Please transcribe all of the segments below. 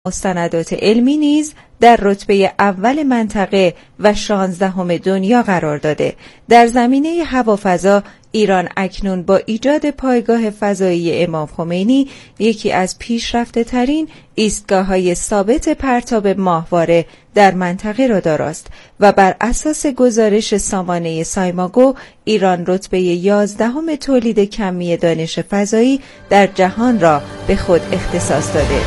مستندات علمی نیز در رتبه اول منطقه و 16 دنیا قرار داده. در زمینه هوافضا ایران اکنون با ایجاد پایگاه فضایی امام خمینی یکی از پیشرفته ترین ایستگاه‌های ثابت پرتاب ماهواره در منطقه را داراست و بر اساس گزارش سامانه سایماگو ایران رتبه 11 تولید کمی دانش فضایی در جهان را به خود اختصاص داده.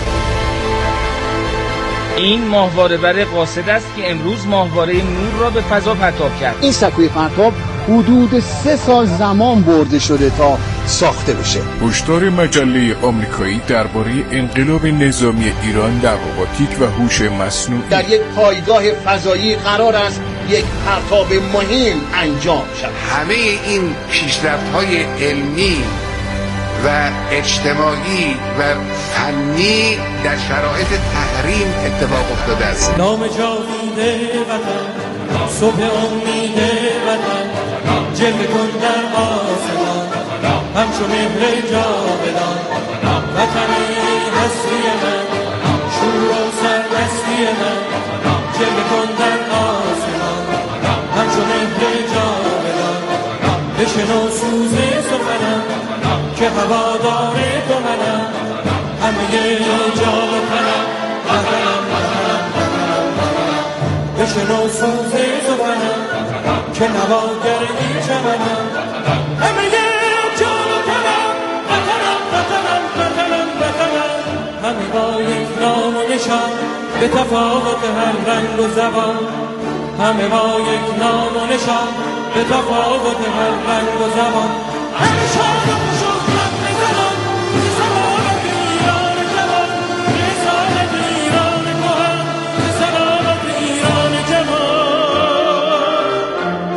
این ماهواره بر قاصد است که امروز ماهواره نور را به فضا پرتاب کرد. این سکوی پرتاب حدود 3 سال زمان برده شده تا ساخته بشه. هشدار مجله آمریکایی درباره انقلاب نظامی ایران در روباتیک و هوش مصنوعی. در یک پایگاه فضایی قرار است یک پرتاب مهم انجام شود. همه این پیشرفت‌های علمی و اجتماعی و فنی در شرایط تحریم اتفاق افتاده است. نام جاوید وطن، صبح امید وطن، جلوه کن در آسمان، همچون مهر جاودان. وطن هستی من، شور و سرمستی من، جلوه کن در آسمان، همچون مهر جاودان. بشنو سوز سخنم که هوادار تو منم، همه جا کنم وطنم وطنم وطنم وطنم. بشنو سوز سخنم که نواگر این چمنم، همه جا کنم وطنم وطنم وطنم وطنم. همه با یک نام و نشان به تفاوت هر رنگ و زبان، همه با یک نام و نشان به تفاوت هر رنگ و زبان. همه شاد و شکرت می‌کنم که سلامت ایران جوان، رسالت ایران کهن، که سلامت ایران جوان.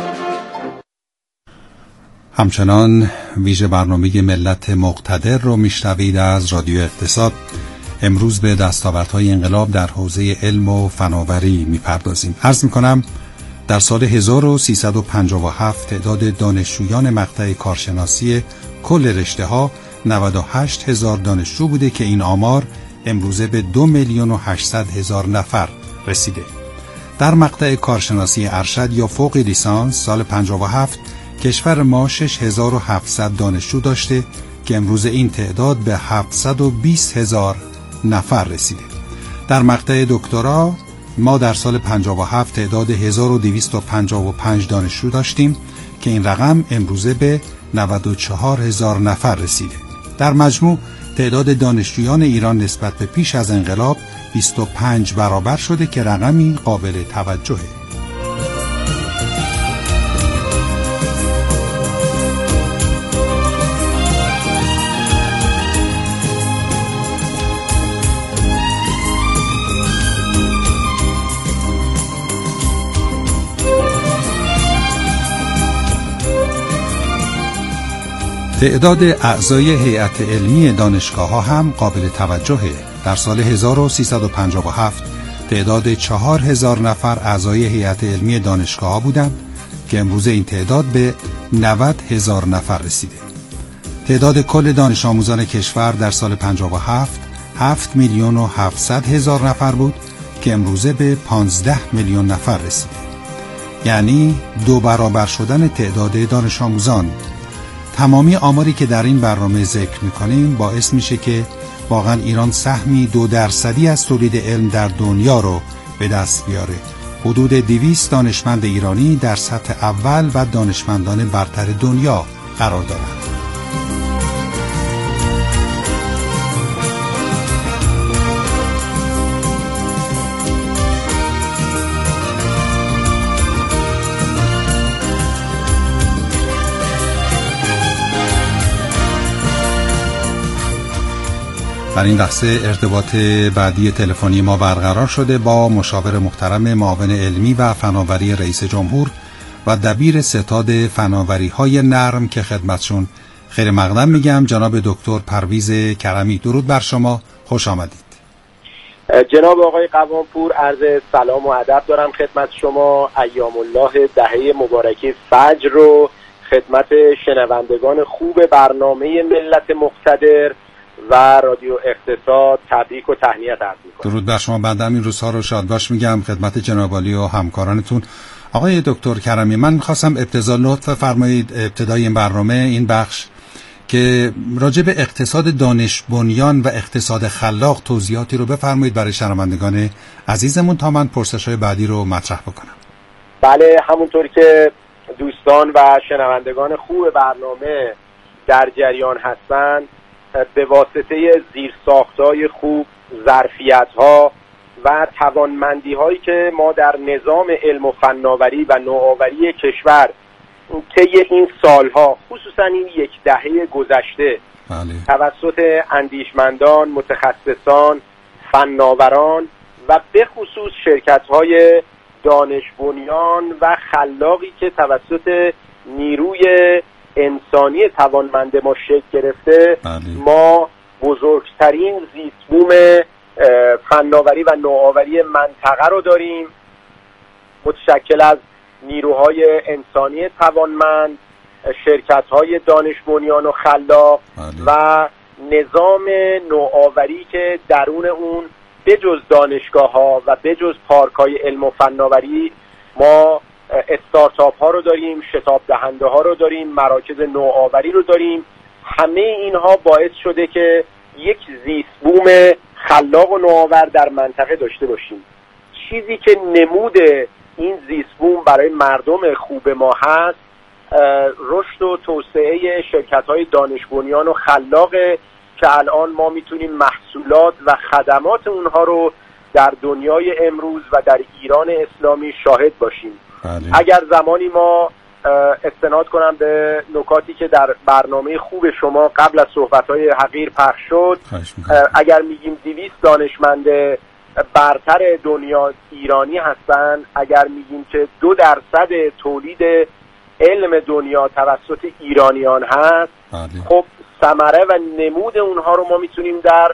همچنان ویژه برنامه ملت مقتدر رو میشنوید از رادیو اقتصاد. امروز به دستاوردهای انقلاب در حوزه علم و فناوری میپردازیم. عرض میکنم در سال 1357 تعداد دانشجویان مقطع کارشناسی کل رشته‌ها 98,000 دانشجو بوده که این آمار امروزه به 2,800,000 نفر رسیده. در مقطع کارشناسی ارشد یا فوق لیسانس سال 57 کشور ما 6,700 دانشجو داشته که امروزه این تعداد به 720,000 نفر رسیده. در مقطع دکترا ما در سال 57 تعداد 1255 دانشجو داشتیم که این رقم امروزه به 94,000 نفر رسیده. در مجموع تعداد دانشجویان ایران نسبت به پیش از انقلاب 25 برابر شده که رقمی قابل توجهه. تعداد اعضای هیئت علمی دانشگاه‌ها هم قابل توجهه. در سال 1357 تعداد 4,000 نفر اعضای هیئت علمی دانشگاه‌ها بودند که امروز این تعداد به 90,000 نفر رسیده. تعداد کل دانش آموزان کشور در سال 57 7,700,000 نفر بود که امروزه به 15 میلیون نفر رسیده. یعنی 2 برابر شدن تعداد دانش آموزان. تمامی آماری که در این برنامه ذکر می‌کنیم باعث میشه که واقعا ایران سهمی 2% از تولید علم در دنیا رو به دست بیاره. حدود 200 دانشمند ایرانی در سطح اول و دانشمندان برتر دنیا قرار دارند. در این لحظه ارتباط بعدی تلفنی ما برقرار شده با مشاور محترم معاون علمی و فناوری رئیس جمهور و دبیر ستاد فناوری‌های نرم که خدمتشون خیر مقدم میگم، جناب دکتر پرویز کرمی. درود بر شما، خوش آمدید. جناب آقای قوامپور، عرض سلام و ادب دارم خدمت شما. ایام الله دهه مبارکه فجر رو خدمت شنوندگان خوب برنامه ملت مقتدر و رادیو اقتصاد تبریک و تهنیت عرض می‌کنم. درود بر شما. بنده هم این روزها رو شادباش میگم خدمت جناب عالی و همکارانتون. آقای دکتر کرمی، من می‌خواستم لطف فرمایید ابتدای این برنامه این بخش که راجع به اقتصاد دانش بنیان و اقتصاد خلاق توضیحاتی رو بفرمایید برای شنوندگان عزیزمون تا من پرسش‌های بعدی رو مطرح بکنم. بله، همونطور که دوستان و شنوندگان خوب برنامه در جریان هستند، به واسطه زیرساخت‌های خوب، ظرفیت‌ها و توانمندی‌هایی که ما در نظام علم و فناوری و نوآوری کشور طی این سالها، خصوصا این یک دهه گذشته، توسط اندیشمندان، متخصصان، فناوران و به خصوص شرکت‌های دانش بنیان و خلاقی که توسط نیروی انسانی توانمند ما شکل گرفته، ما بزرگترین زیستبوم فناوری و نوآوری منطقه رو داریم، متشکل از نیروهای انسانی توانمند، شرکت‌های دانش بنیان و خلاق و نظام نوآوری که درون اون بجز دانشگاه‌ها و بجز پارک‌های علم و فناوری ما استارتاپ ها رو داریم، شتاب دهنده ها رو داریم، مراکز نوآوری رو داریم. همه اینها باعث شده که یک زیستبوم خلاق و نوآور در منطقه داشته باشیم. چیزی که نمود این زیستبوم برای مردم خوب ما هست، رشد و توسعه شرکت‌های دانش بنیان و خلاق که الان ما میتونیم محصولات و خدمات اونها رو در دنیای امروز و در ایران اسلامی شاهد باشیم. اگر زمانی ما استناد کنم به نکاتی که در برنامه خوب شما قبل از صحبت‌های حقیر پخش شد، اگر میگیم 200 دانشمند برتر دنیا ایرانی هستن، اگر میگیم که 2% تولید علم دنیا توسط ایرانیان هست، خب ثمره و نمود اونها رو ما میتونیم در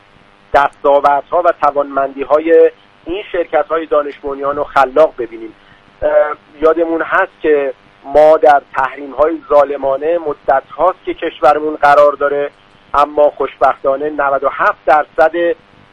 دستاوردها و توانمندی‌های این شرکت‌های دانش بنیان و خلاق ببینیم. یادمون هست که ما در تحریم‌های ظالمانه مدت هاست که کشورمون قرار داره، اما خوشبختانه 97%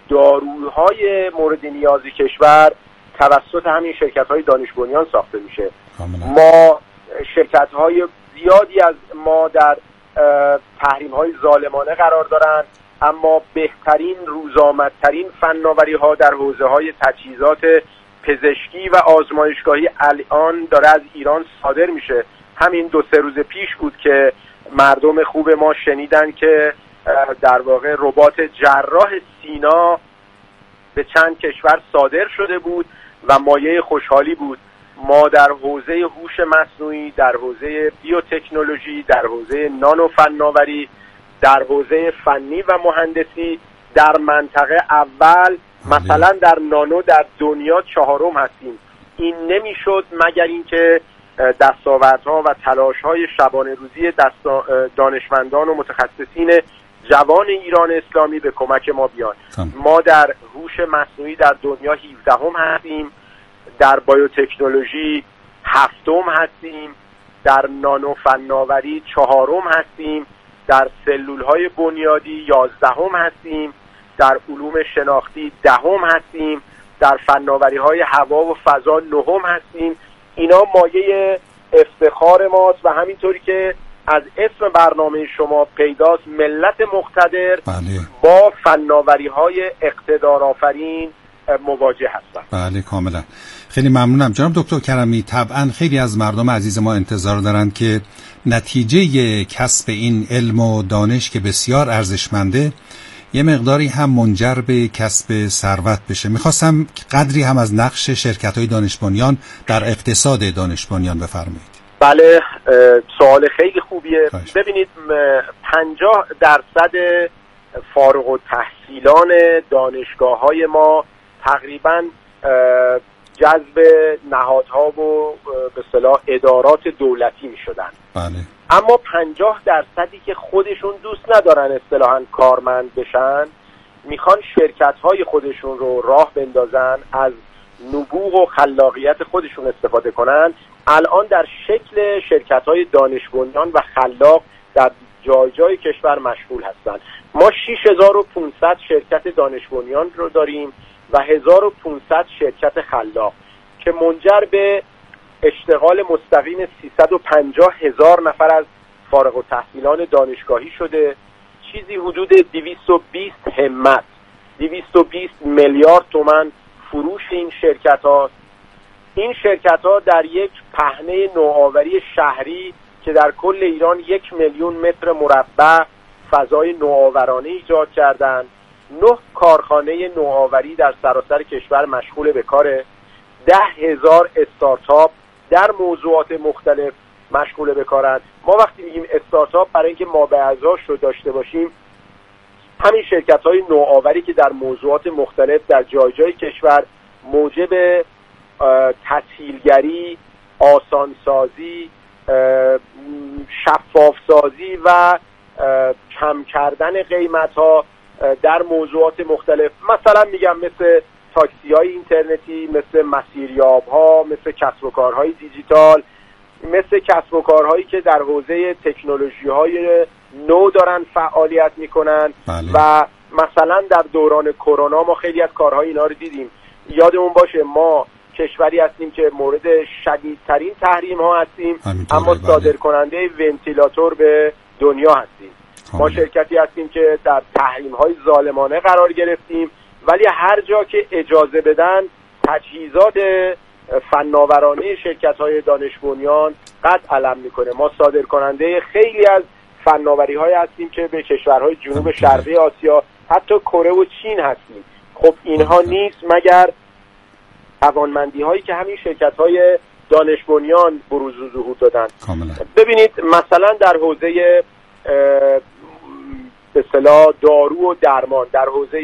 داروهای مورد نیاز کشور توسط همین شرکت‌های دانش بنیان ساخته میشه. ما شرکت‌های زیادی از ما در تحریم‌های ظالمانه قرار دارن، اما بهترین روزآمدترین فناوری‌ها در حوزه‌های تجهیزات پزشکی و آزمایشگاهی الان داره از ایران صادر میشه. همین 2-3 روز پیش بود که مردم خوب ما شنیدن که در واقع ربات جراح سینا به چند کشور صادر شده بود و مایه خوشحالی بود. ما در حوزه هوش مصنوعی، در حوزه بیوتکنولوژی، در حوزه نانو فناوری، در حوزه فنی و مهندسی در منطقه اول، مثلا در نانو در دنیا 4م هستیم. این نمیشد مگر اینکه دستاوردها و تلاش‌های شبانه روزی دانشمندان و متخصصین جوان ایران اسلامی به کمک ما بیان. ما در هوش مصنوعی در دنیا 17م هستیم، در بیوتکنولوژی 7م هستیم، در نانو فناوری 4م هستیم، در سلول‌های بنیادی 11م هستیم، در علوم شناختی 10م هستیم، در فناوری‌های هوا و فضا 9م هستیم. اینا مایه افتخار ماست و همینطوری که از اسم برنامه شما پیداست، ملت مقتدر با فناوری‌های اقتدارآفرین مواجه هستن. بله کاملا. خیلی ممنونم جناب دکتر کرمی. طبعا خیلی از مردم عزیز ما انتظار دارند که نتیجه کسب این علم و دانش که بسیار ارزشمنده یه مقداری هم منجر به کسب ثروت بشه. میخواستم قدری هم از نقش شرکت‌های دانش بنیان در اقتصاد دانش بنیان بفرمایید. بله، سوال خیلی خوبیه. ببینید 50% فارغ التحصیلان دانشگاه‌های ما تقریباً جذب نهادها و به اصطلاح ادارات دولتی می‌شدن. بله. اما 50% که خودشون دوست ندارن اصطلاحاً کارمند بشن، میخوان شرکت‌های خودشون رو راه بندازن، از نبوغ و خلاقیت خودشون استفاده کنن. الان در شکل شرکت‌های دانش بنیان و خلاق در جای جای کشور مشغول هستند. ما 6500 شرکت دانش بنیان رو داریم و 1500 شرکت خلاق که منجر به اشتغال مستقیم 350,000 نفر از فارغ التحصیلان دانشگاهی شده. چیزی حدود 220 همت 220 میلیارد تومان فروش این شرکت هاست. این شرکت ها در یک پهنه نوآوری شهری که در کل ایران 1,000,000 متر مربع فضای نوآورانه ایجاد کردند. 9 کارخانه نوآوری در سراسر کشور مشغول به کاره. 10,000 استارتاپ در موضوعات مختلف مشغول به کارند. ما وقتی میگیم استارتاپ برای اینکه مابعضاش رو داشته باشیم، همین شرکت‌های نوآوری که در موضوعات مختلف در جای جای کشور موجب تسهیلگری، آسانسازی، شفافسازی و کم کردن قیمت‌ها در موضوعات مختلف، مثلا میگم مثل تاکسی‌های اینترنتی، مثل مسیریاب‌ها، مثل کسب و کارهای دیجیتال، مثل کسب و کارهایی که در حوزه تکنولوژی‌های نو دارن فعالیت میکنن. بله. و مثلا در دوران کرونا ما خیلی از کارهای اینا رو دیدیم. یادمون باشه ما کشوری هستیم که مورد شدیدترین تحریم ها هستیم، اما صادر کننده ونتیلاتور به دنیا هستیم. ما شرکتی هستیم که در تحریم های ظالمانه قرار گرفتیم، ولی هر جا که اجازه بدن تجهیزات فناورانه شرکت های دانش بنیان قد علم میکنه. ما صادر کننده خیلی از فناوری های هستیم که به کشورهای جنوب شرقی آسیا، حتی کره و چین هستیم. خب اینها نیست مگر توانمندی هایی که همین شرکت های دانش بنیان بروز و ظهور دادن. ببینید مثلا در حوزه به اصطلاح دارو و درمان، در حوزه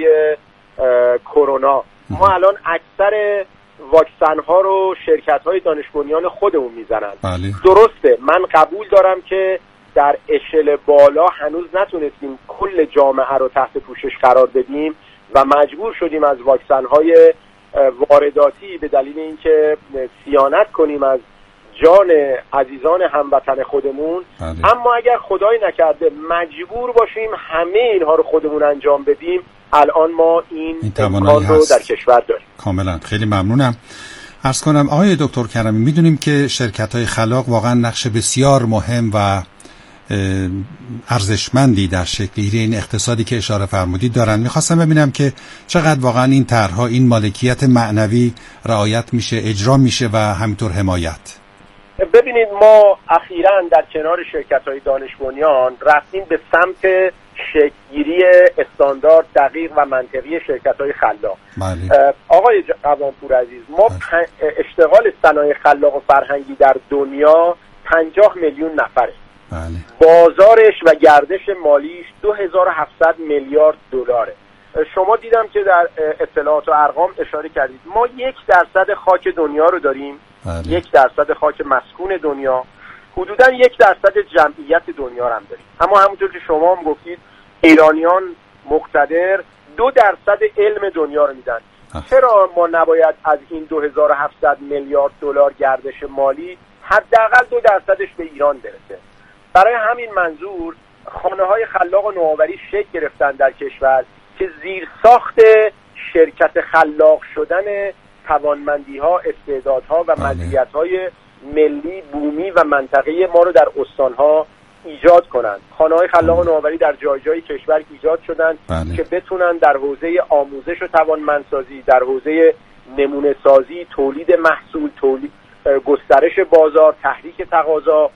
کرونا، ما الان اکثر واکسن ها رو شرکت های دانش بنیان خودمون میزنن. درسته، من قبول دارم که در اشل بالا هنوز نتونستیم کل جامعه رو تحت پوشش قرار بدیم و مجبور شدیم از واکسن های وارداتی به دلیل اینکه صیانت کنیم از جان عزیزان هموطن خودمون. اما اگر خدای نکرده مجبور باشیم همه اینها رو خودمون انجام بدیم، الان ما این امکان رو در کشور داریم. کاملا، خیلی ممنونم. عرض کنم آقای دکتر کرمی، میدونیم که شرکت‌های خلاق واقعا نقش بسیار مهم و ارزشمندی در شکل‌گیری این اقتصادی که اشاره فرمودید دارن. میخواستم ببینم که چقدر واقعا این طرح‌ها، این مالکیت معنوی رعایت میشه، اجرا میشه و همینطور حمایت. ببینید ما اخیراً در کنار شرکت‌های دانش بنیان رفتیم به سمت شکل‌گیری استاندارد دقیق و منطقی شرکت‌های خلاق. آقای قوامپور عزیز، ما اشتغال صنایع خلاق و فرهنگی در دنیا 50 میلیون نفره. بازارش و گردش مالیش 2700 میلیارد دلاره. شما دیدم که در اطلاعات و ارقام اشاره کردید. ما 1% خاک دنیا رو داریم، 1% خاک مسکون دنیا، حدوداً 1% جمعیت دنیا رو هم داریم. اما همونطور که شما هم گفتید ایرانیان مقتدر 2% علم دنیا رو میدن. چرا ما نباید از این 2700 میلیارد دلار گردش مالی حداقل 2%ش به ایران برسه؟ برای همین منظور خانه‌های خلاق و نوآوری شکل گرفتن در کشور که زیر ساخت شرکت خلاق شدن توانمندی‌ها، استعدادها و مزیت‌های ملی، بومی و منطقه‌ای ما رو در استان‌ها ایجاد کنند. خانه‌های خلاق و نوآوری در جای جای کشور ایجاد شدن که بتونن در حوزه آموزش و توانمندسازی، در حوزه نمونه سازی، تولید محصول، گسترش بازار، تحریک تقاضا،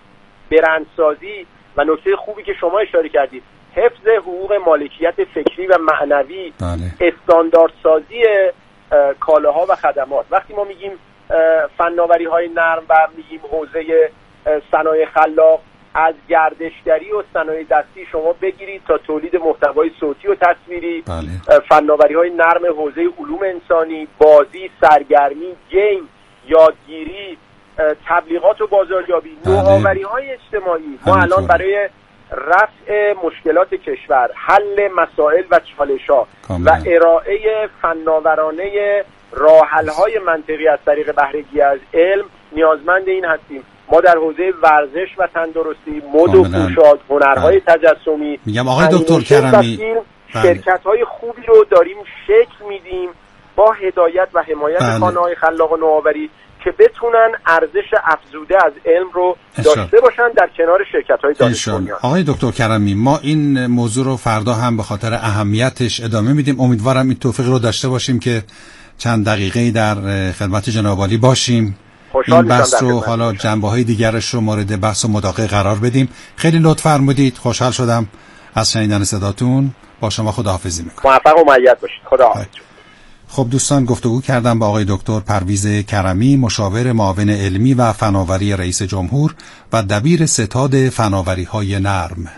برندسازی و نکته خوبی که شما اشاره کردید، حفظ حقوق مالکیت فکری و معنوی، استانداردسازی کالاها و خدمات. وقتی ما میگیم فناوری‌های نرم و میگیم حوزه صنایع خلاق، از گردشگری و صنایع دستی شما بگیرید تا تولید محتوای صوتی و تصویری، فناوری‌های نرم حوزه علوم انسانی، بازی، سرگرمی، گیم، یادگیری، تبلیغات و بازاریابی، نوآوری‌های اجتماعی. ما الان برای رفع مشکلات کشور، حل مسائل و چالش‌ها و ارائه فناورانه راه‌حل‌های منطقی از طریق بهره‌گیری از علم نیازمند این هستیم. ما در حوزه ورزش و تندرستی، مد و پوشاک، هنرهای تجسمی، میگم آقای دکتر کرمی، شرکت‌های خوبی رو داریم شکل میدیم با هدایت و حمایت خانه‌های خلاق و نوآوری که بتونن ارزش افزوده از علم رو داشته باشن در کنار شرکت‌های دانش بنیان. آقای دکتر کرمی، ما این موضوع رو فردا هم به خاطر اهمیتش ادامه میدیم. امیدوارم این توفیق رو داشته باشیم که چند دقیقه در خدمت جناب عالی باشیم. این بحث رو حالا جنبه‌های دیگرش رو مورد بحث و مداقه قرار بدیم. خیلی لطف فرمودید. خوشحال شدم از شنیدن صداتون. با شما خداحافظی می‌کنم. موفق و مؤید باشید. خداحافظ. خب دوستان، گفتگو کردم با آقای دکتر پرویز کرمی، مشاور معاون علمی و فناوری رئیس جمهور و دبیر ستاد فناوری‌های نرم.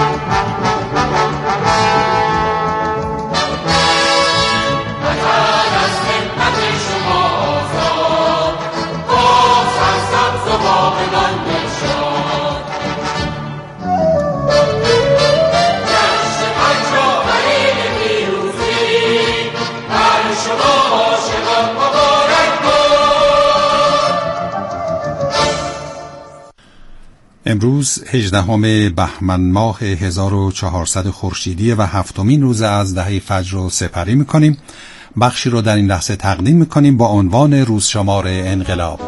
امروز 18 بهمن ماه 1400 خورشیدی و هفتمین روز از دهه فجر رو سپری می‌کنیم. بخشی رو در این لحظه تقدیم می‌کنیم با عنوان روزشمار انقلاب.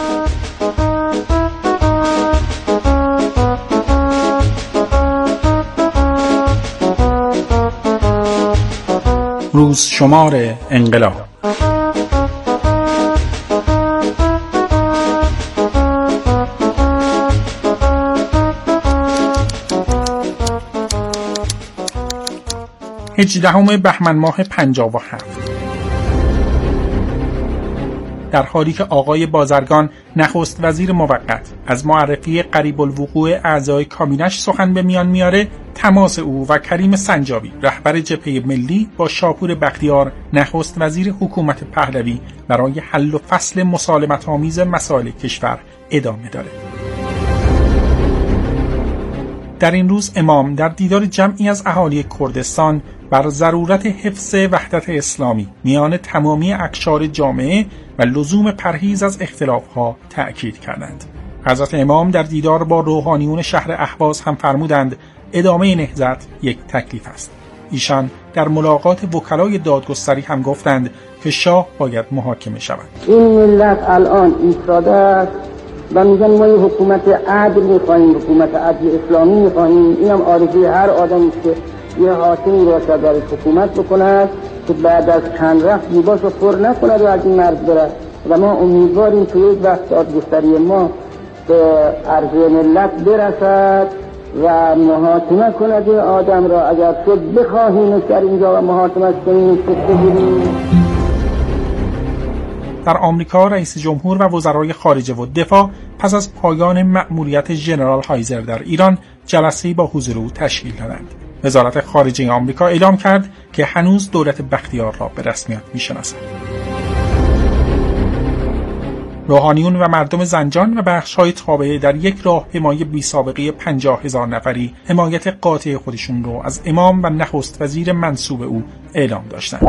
روزشمار انقلاب. هجدهم بهمن ماه 57. در حالی که آقای بازرگان نخست وزیر موقت از معرفی قریب الوقوع اعضای کابینش سخن به میان میاره، تماس او و کریم سنجابی رهبر جبهه ملی با شاپور بختیار نخست وزیر حکومت پهلوی برای حل و فصل مسالمت‌آمیز مسائل کشور ادامه داره. در این روز امام در دیدار جمعی از اهالی کردستان بر ضرورت حفظ وحدت اسلامی میان تمامی اقشار جامعه و لزوم پرهیز از اختلاف‌ها تأکید کردند. حضرت امام در دیدار با روحانیون شهر اهواز هم فرمودند ادامه نهضت یک تکلیف است. ایشان در ملاقات وکلای دادگستری هم گفتند که شاه باید محاکمه شود. این ملت الان ایستاده است و میگن ما یه حکومت عدل می‌خواهیم، حکومت عدل اسلامی می‌خواهیم. اینم آرزوی هر آدمی که یه حاکمی باشد در حکومت بکند که بعد از چند رفت لیباسو پر نکند و از این مرز بره. و ما امیدواریم که یک وقت دادگستری ما به عرض ملت برسد و محاکمه کند آدم را. اگر شد بخواهیم در اینجا و محاکمه کنیم که بگیریم. در آمریکا رئیس جمهور و وزرای خارجه و دفاع پس از پایان مأموریت ژنرال هایزر در ایران جلسه‌ای با حضور او تشکیل دادند. وزارت خارجه آمریکا اعلام کرد که هنوز دولت بختیار را به رسمیت می‌شناسد. روحانیون و مردم زنجان و بخش‌های تابعه در یک راهپیمایی بی‌سابقه 50,000 نفری حمایت قاطع خودشون رو از امام و نخست وزیر منصوب او اعلام داشتند.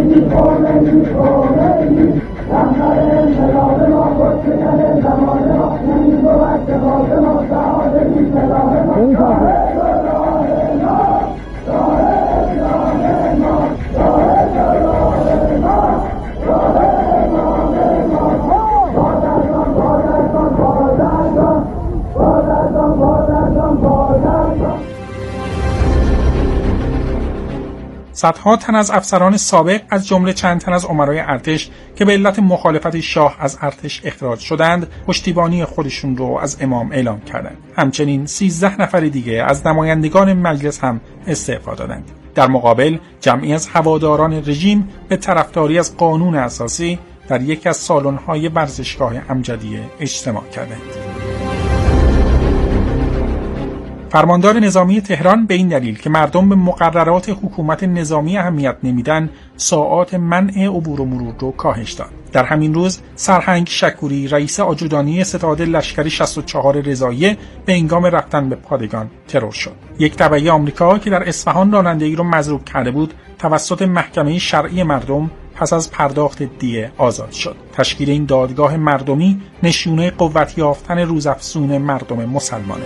صدها تن از افسران سابق از جمله چند تن از امرای ارتش که به علت مخالفت شاه از ارتش اخراج شدند، پشتیبانی خودشون رو از امام اعلام کردند. همچنین 13 نفر دیگه از نمایندگان مجلس هم استعفا دادند. در مقابل جمعی از هواداران رژیم به طرفداری از قانون اساسی در یکی از سالن‌های ورزشگاه امجدیه اجتماع کردند. فرماندار نظامی تهران به این دلیل که مردم به مقررات حکومت نظامی اهمیت نمیدن، ساعات منع عبور و مرور رو کاهش داد. در همین روز سرهنگ شکوری رئیس آجودانی ستاد لشکری 64 رضاییه به هنگام رفتن به پادگان ترور شد. یک تبعی آمریکا که در اصفهان رانندگی رو مضروب کرده بود توسط محکمه شرعی مردم پس از پرداخت دیه آزاد شد. تشکیل این دادگاه مردمی نشونه قوت یافتن روزافزون مردم مسلمانه.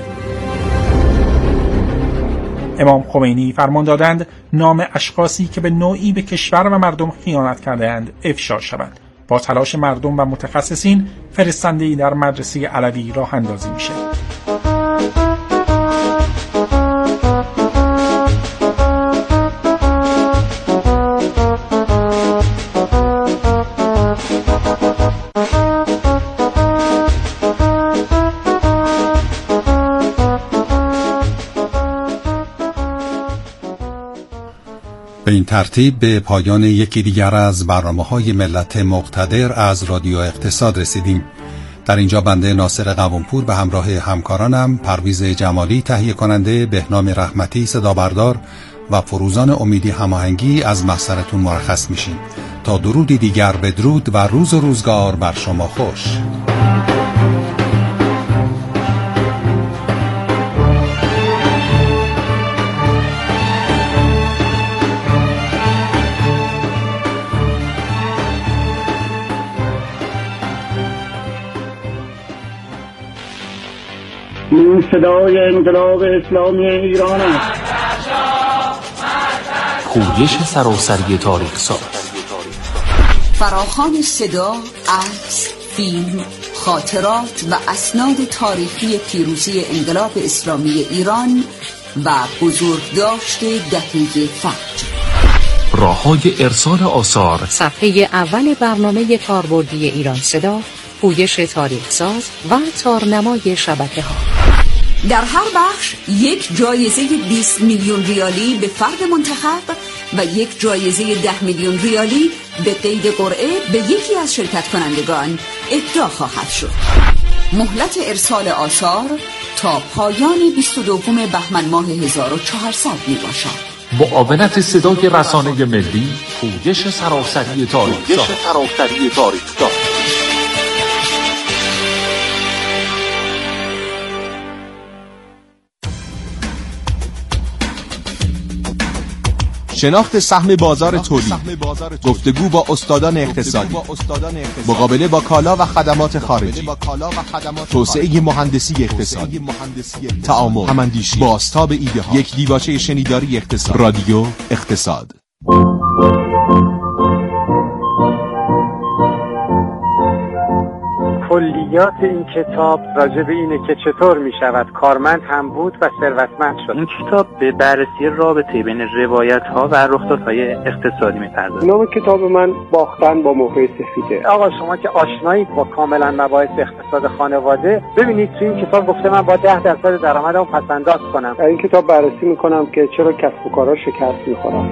امام خمینی فرمان دادند نام اشخاصی که به نوعی به کشور و مردم خیانت کرده‌اند افشا شود. با تلاش مردم و متخصصین فرستنده‌ای در مدرسه علوی راه اندازی میشه. به این ترتیب به پایان یکی دیگر از برنامه‌های ملت مقتدر از رادیو اقتصاد رسیدیم. در اینجا بنده ناصر قوامپور به همراه همکارانم پرویز جمالی تهیه کننده، بهنام رحمتی صدا بردار و فروزان امیدی هماهنگی از محضرتون مرخص میشیم. تا درودی دیگر بدرود و روز و روزگار بر شما خوش. این صدای انقلاب اسلامی ایران است. پویش سراسری تاریخ ساز، فراخوان صدا، عکس، فیلم، خاطرات و اسناد تاریخی پیروزی انقلاب اسلامی ایران و بزرگداشت دهه فجر. راه‌های ارسال آثار، صفحه اول برنامه کاربردی ایران صدا، پویش تاریخ ساز و تارنمای شبکه‌ها. در هر بخش یک جایزه 20 میلیون ریالی به فرد منتخب و یک جایزه 10 میلیون ریالی به قید قرعه به یکی از شرکت کنندگان اهدا خواهد شد. مهلت ارسال آثار تا پایان 22 بهمن ماه 1400 می باشد. معاونت صدای رسانه ملی، پویش سراسری تاریخ ساز. شناخت سهم بازار تولید، گفتگو با استادان اقتصادی، مقابله با کالا و خدمات خارجی، توسعه مهندسی اقتصادی، تعامل، هماندیشی، بازتاب ایده ها، یک دیباچه شنیداری اقتصاد، رادیو اقتصاد. کلیات این کتاب راجع به اینه که چطور می شود کارمند هم بود و ثروتمند شد. این کتاب به بررسی رابطه بین روایت‌ها و رخدادهای اقتصادی می‌پردازه. نام کتاب من باختن با موقع سفیده. آقا شما که آشنایید با کاملا مباحث اقتصاد خانواده، ببینید تو این کتاب گفته من با 10% درآمدم پس‌انداز کنم. در این کتاب بررسی می‌کنم که چرا کسب و کارها شکست می‌خورن.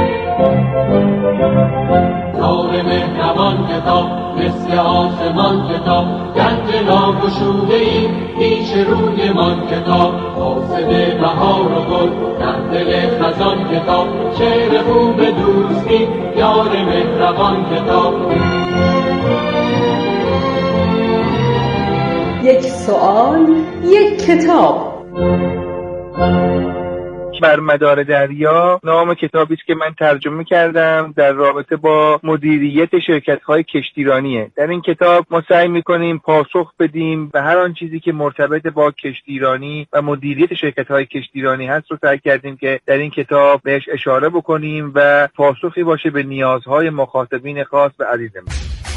نور مهربان کتاب مثل آسمان کتاب، گنج ناگشوده‌ای پیش روی من کتاب، حاصل بهار و گل در دل خزان کتاب، شعر خوب دوستی یار مهربان کتاب. یک سوال، یک کتاب. بر مدار دریا نام کتابی است که من ترجمه کردم در رابطه با مدیریت شرکت‌های کشتیرانیه. در این کتاب ما سعی می‌کنیم پاسخ بدیم به هر آن چیزی که مرتبط با کشتیرانی و مدیریت شرکت‌های کشتیرانی هست رو سعی کردیم که در این کتاب بهش اشاره بکنیم و پاسخی باشه به نیازهای مخاطبین خاص و عزیزمون.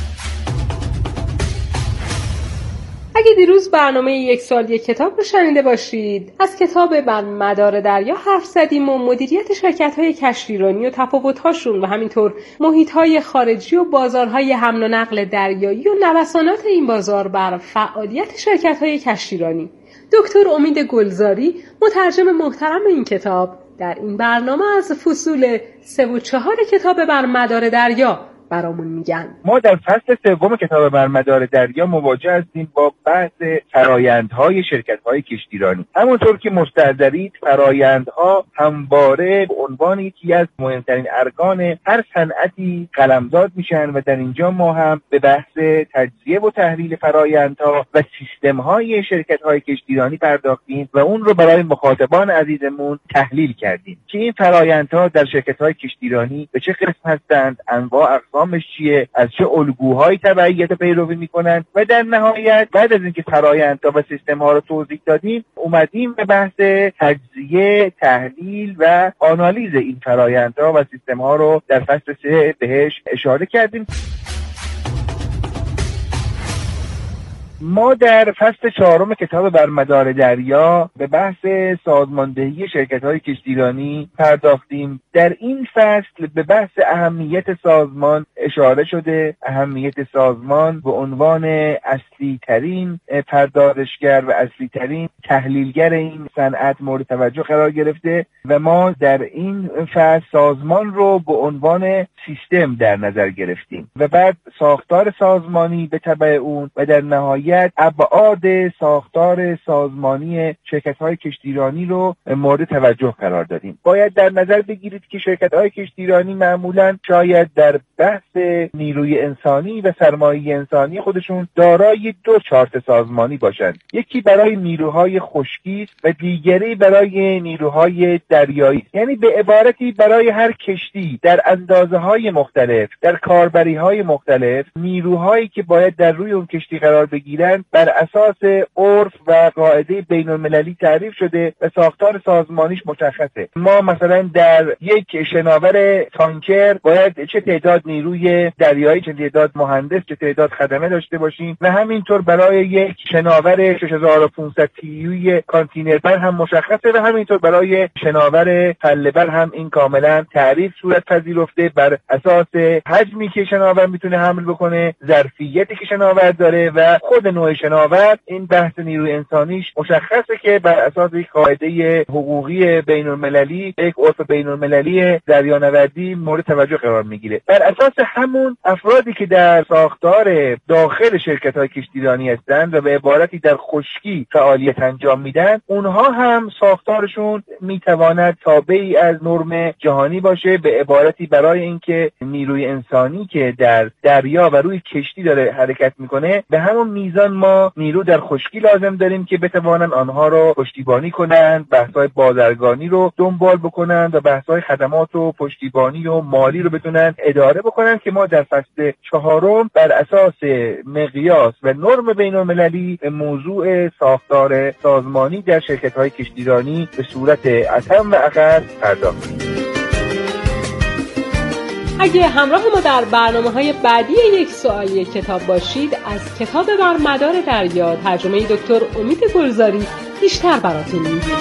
اگه دیروز برنامه یک سال یک کتاب رو شنیده باشید، از کتاب بر مدار دریا حرف زدیم و مدیریت شرکت‌های کشتیرانی و تفاوت‌هاشون و همینطور محیط‌های خارجی و بازارهای حمل و نقل دریایی و نوسانات این بازار بر فعالیت شرکت‌های کشتیرانی. دکتر امید گلزاری، مترجم محترم این کتاب، در این برنامه از فصول 3 و 4 کتاب بر مدار دریا برامون میگن. ما در فصل سوم کتاب بر مدار دریا مواجه هستیم با بحث فرآیندهای شرکت‌های کشتیرانی. همونطور که مستحضرید فرآیندها همواره به عنوان یکی از مهمترین ارکان هر صنعتی قلمداد میشن و در اینجا ما هم به بحث تجزیه و تحلیل فرآیندها و سیستم‌های شرکت‌های کشتیرانی پرداختیم و اون رو برای مخاطبان عزیزمون تحلیل کردیم که این فرآیندها در شرکت‌های کشتیرانی به چه قسم هستند، انواع اقسامش چیه، از چه الگوهایی تبعیت و پیروی می‌کنند و در نهایت بعد از اینکه فرآیندها و سیستم‌ها رو توضیح دادیم اومدیم به بحث تجزیه، تحلیل و آنالیز این فرآیندها و سیستم‌ها رو در فصل 3 بهش اشاره کردیم. ما در فصل 4 کتاب بر مدار دریا به بحث سازماندهی شرکت‌های کشتیرانی پرداختیم. در این فصل به بحث اهمیت سازمان اشاره شده. اهمیت سازمان به عنوان اصلی ترین پردازشگر و اصلی ترین تحلیلگر این صنعت مورد توجه قرار گرفته و ما در این فصل سازمان رو به عنوان سیستم در نظر گرفتیم و بعد ساختار سازمانی به تبع اون و در نهایت ابعاد ساختار سازمانی شرکت‌های کشتیرانی رو مورد توجه قرار دادیم. باید در نظر بگیرید که شرکت‌های کشتیرانی معمولاً شاید در بحث نیروی انسانی و سرمایه انسانی خودشون دارای 2 چارت سازمانی باشند. یکی برای نیروهای خشکی و دیگری برای نیروهای دریایی. یعنی به عبارتی برای هر کشتی در اندازه‌های مختلف، در کاربری‌های مختلف، نیروهایی که باید در روی اون کشتی قرار بگیرن بر اساس عرف و قاعده بین‌المللی تعریف شده و ساختار سازمانیش مشخصه. ما مثلا در یک شناور تانکر باید چه تعداد نیروی دریایی، چه تعداد مهندس، چه تعداد خدمه داشته باشیم و همینطور برای یک شناور 6500 TEU کانتینربر هم مشخصه و همینطور برای شناور پله‌بر هم این کاملا تعریف صورت پذیرفته بر اساس حجمی که شناور میتونه حمل بکنه، ظرفیتی که شناور داره و خود نوع شناور. این بحث نیروی انسانیش مشخصه که بر اساس یک قاعده حقوقی بین‌المللی، یک عرف بین‌المللی دریانوردی مورد توجه قرار میگیره. بر اساس همون افرادی که در ساختار داخل شرکت‌های کشتیرانی هستند و به عبارتی در خشکی فعالیت انجام میدن، اونها هم ساختارشون میتواند تابعی از نرم جهانی باشه. به عبارتی برای اینکه نیروی انسانی که در دریا و روی کشتی داره حرکت میکنه به همون میزان ما نیرو در خشکی لازم داریم که بتوانند آنها رو پشتیبانی کنند، بحث‌های بازرگانی رو دنبال بکنند و بحث‌های خدمات و پشتیبانی و مالی رو بتونن اداره بکنند که ما در فصل 4 بر اساس مقیاس و نرم بین‌المللی موضوع ساختار سازمانی در شرکت‌های کشتیرانی به صورت اتم و اخص پرداختیم. اگه همراه ما در برنامه‌های بعدی یک سوال یک کتاب باشید، از کتاب بر مدار دریا ترجمه دکتر امید گلزاری بیشتر براتون میگیم.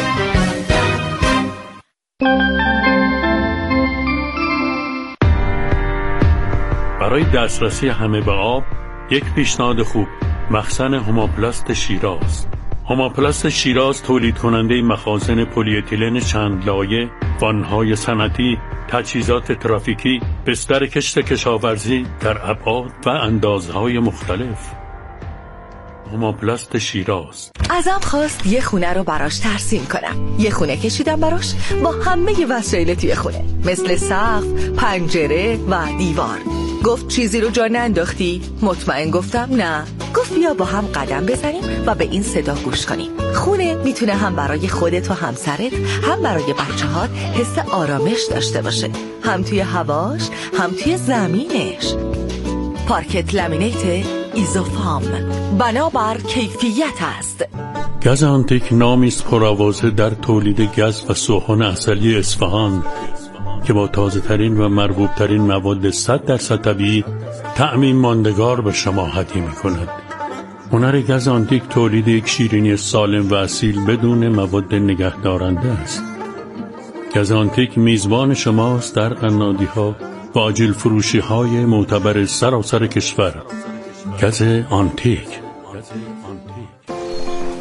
برای دسترسی همه به آب یک پیشنهاد خوب مخزن هوماپلاست شیراز. هوماپلاست شیراز تولید کننده مخازن پلی اتیلن چند لایه، وانهای صنعتی، تجهیزات ترافیکی، بستر کشت کشاورزی در ابعاد و اندازهای مختلف. هوماپلاست شیراز. ازم خواست یه خونه رو براش ترسیم کنم. یه خونه کشیدم براش با همه وسایل توی خونه، مثل سقف، پنجره و دیوار. گفت چیزی رو جا ننداختی؟ مطمئن گفتم نه. گفت بیا با هم قدم بزنیم و به این صدا گوش کنیم. خونه میتونه هم برای خودت و همسرت، هم برای بچه‌هات حس آرامش داشته باشه، هم توی هواش، هم توی زمینش. پارکت لامینیت ایزوفام، بنابر کیفیت است. گز آنتیک نامی است پرآوازه در تولید گز و سوهان عسلی اصفهان که با تازه ترین و مرغوب ترین مواد 100% طبیعی طعمی ماندگار به شما هدیه می کند. هنر گز آنتیک تولید یک شیرینی سالم و اصیل بدون مواد نگهدارنده است. گز آنتیک میزبان شماست در قنادی‌ها و آجیل فروشی‌های معتبر سراسر کشور. گز آنتیک.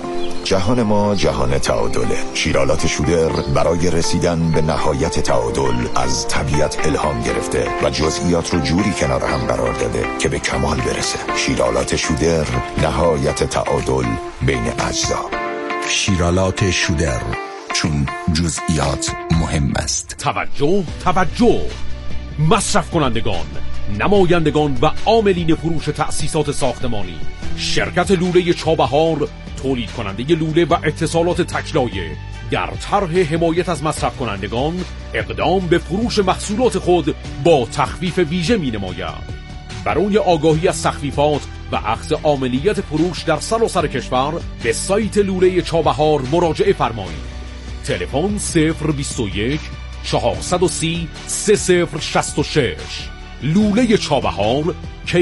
جهان ما جهان تعادله. شیرالات شودر برای رسیدن به نهایت تعادل از طبیعت الهام گرفته و جزئیات رو جوری کنار هم قرار داده که به کمال برسه. شیرالات شودر، نهایت تعادل بین اجزا. شیرالات شودر، چون جزئیات مهم است. توجه مصرف کنندگان، نمایندگان و عاملین فروش تأسیسات ساختمانی، شرکت لوله چابهار تولید کننده لوله و اتصالات تکلایه در طرح حمایت از مصرف کنندگان اقدام به فروش محصولات خود با تخفیف ویژه می نماید. برای آگاهی از تخفیفات و اخذ عاملیت فروش در سراسر کشور به سایت لوله چابهار مراجعه فرمایید. تلفن 021 430 3066. لوله چابهار